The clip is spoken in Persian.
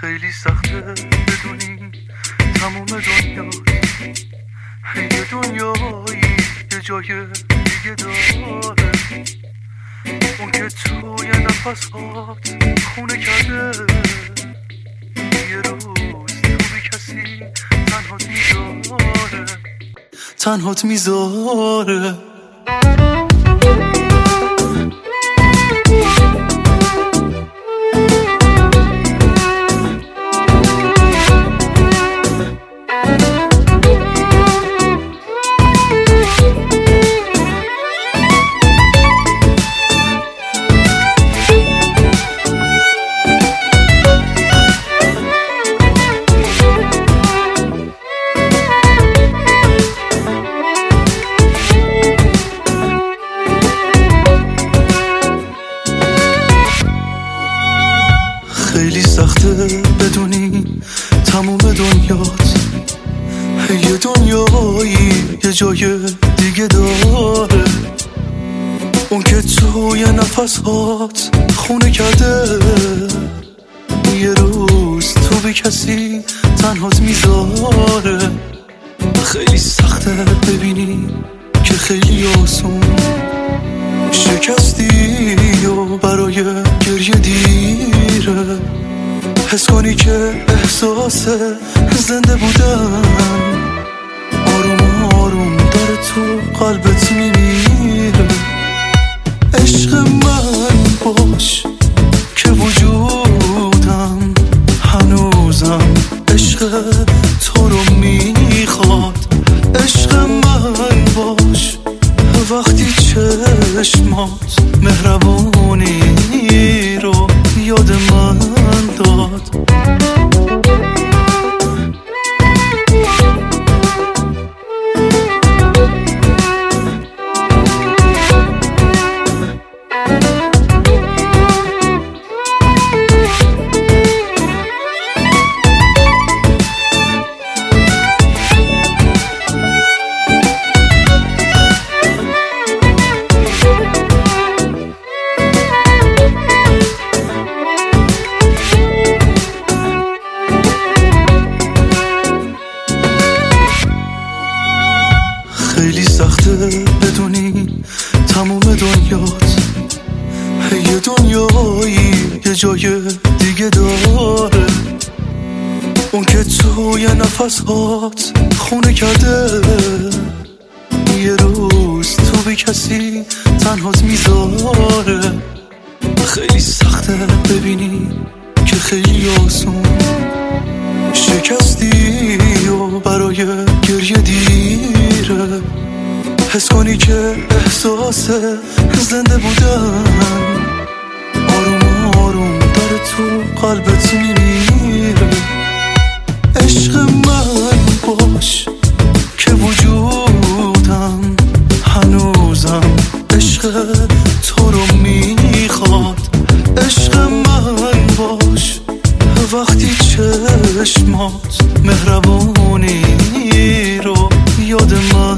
خیلی سخته بدونی تموم دنیا یه دنیایی یه جای دیگه داره، اون که توی نفسات خونه کرده. یه روز تو بی کسی تنهات میذاره. خیلی سخته بدونی تموم دنیات یه دنیایی یه جای دیگه داره، اون که توی نفسات خونه کرده. یه روز تو بی کسی تنهات میذاره. خیلی سخته ببینی که خیلی آسون شکستی و برای گریه دیره. حس کنی که احساس زنده بودن آروم آروم داره تو قلبت میمیره. عشق من باش که وجودم هنوزم عشق تو رو میخواد. عشق من باش وقتی چشمات مهربونی رو یاد من داد. خیلی سخته بدونی تموم دنیات یه دنیایی یه جای دیگه داره، اون که توی نفسات خونه کرده. یه روز تو بی کسی تنهات میذاره. خیلی سخته ببینی که خیلی آسون شکستی و برای گریه دیره. حس کنی که احساس زنده بودن آروم آروم داره تو قلبت میمیره. عشق من باش که وجودم هنوزم عشق تو رو میخواد. عشق من باش وقتی چشمات مهربونی رو یاد من